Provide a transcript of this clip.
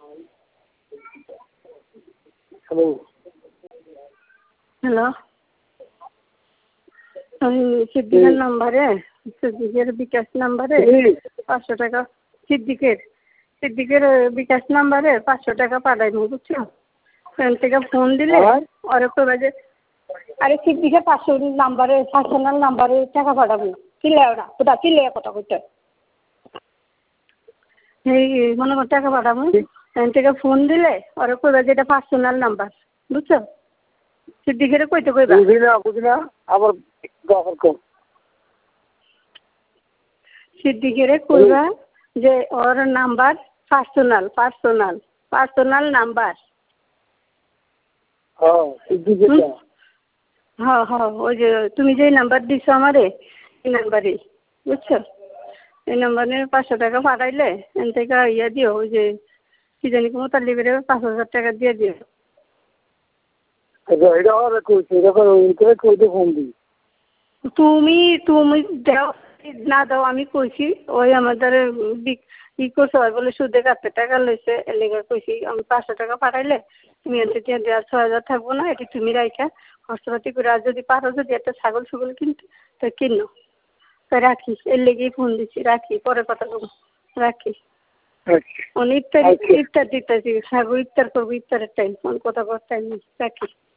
Hello hello, আমি সিদ্দিকের নাম্বারে, সিদ্দিকের বিকাশ নাম্বারে 500 টাকা, সিদ্দিকের বিকাশ নাম্বারে 500 টাকা পাঠাইনি, বুঝছো? ফোন থেকে ফোন দিলে ওরে কইবা যে, আরে সিদ্দিকের 500 নাম্বারে, পার্সোনাল নাম্বারে টাকা পাঠাবো। চিল্লায় ওরা, কোথা চিল্লায় কথা কইতে। এই মনে কর টাকা পাঠাবো, ফোন থেকে ফোন দিলে ওরে কইবা যে এটা পার্সোনাল নাম্বার, বুঝছো? সিদ্দিকের কইতে কইবা। বুঝিনা আবার কম। সিদ্দিকের কইবা যে ওর নাম্বার পার্সোনাল নাম্বার। হ্যাঁ হ্যাঁ, ওই যে তুমি যে নাম্বার দিছো আমারে, এই নাম্বারে, বুঝছো? এই নাম্বারে 500 টাকা পাঠাইলে এন থেকে ইয়া দিও, ওই যে কি জানি মোতালিবের 5,000 টাকা দিয়ে দিও। তুমি তুমি দাও না দাও আমি কইছি, ওই আমাদের ই করছে, ওই বলে সুদে কাটতে টাকা লইছে, এর লেগে কইছি আমি 500 টাকা পাঠাইলে তুমি এনতে দিয়ে দেওয়ার 6,000 থাকবো না, এটি তুমি রাইখা খরচপাতি করে, আর যদি পারো যদি একটা ছাগল সুগল কিনতে তো কিনো। তো রাখি, এর লেগেই ফোন দিচ্ছি, রাখি, পরে কথা বলবো, রাখি। ইফতার দিতেছি, ছাগল ইফতার করবো, ইফতারের টাইম, ফোন কথা বলার টাইম নেই, রাখি।